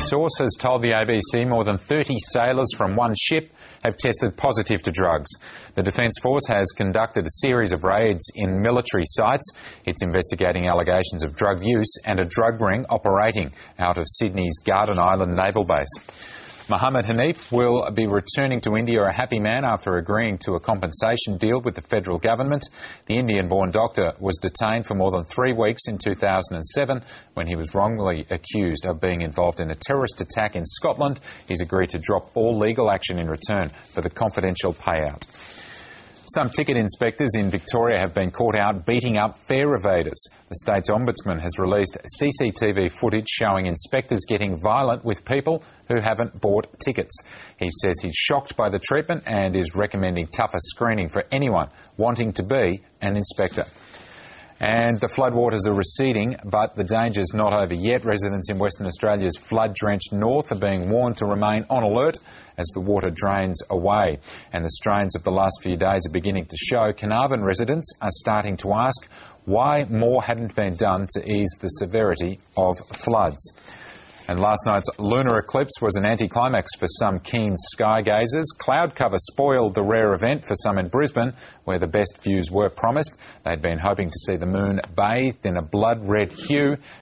source has told the ABC more than 30 sailors from one ship have tested positive to drugs. The Defence Force has conducted a series of raids in military sites. It's investigating allegations of drug use and a drug ring operating out of Sydney's Garden Island Naval Base. Mohammed Hanif will be returning to India a happy man after agreeing to a compensation deal with the federal government. The Indian-born doctor was detained for more than 3 weeks in 2007 when he was wrongly accused of being involved in a terrorist attack in Scotland. He's agreed to drop all legal action in return for the confidential payout. Some ticket inspectors in Victoria have been caught out beating up fare evaders. The state's ombudsman has released CCTV footage showing inspectors getting violent with people who haven't bought tickets. He says he's shocked by the treatment and is recommending tougher screening for anyone wanting to be an inspector. And the floodwaters are receding, but the danger's not over yet. Residents in Western Australia's flood-drenched north are being warned to remain on alert as the water drains away. And the strains of the last few days are beginning to show. Carnarvon residents are starting to ask why more hadn't been done to ease the severity of floods. And last night's lunar eclipse was an anticlimax for some keen sky gazers. Cloud cover spoiled the rare event for some in Brisbane, where the best views were promised. They'd been hoping to see the moon bathed in a blood-red hue.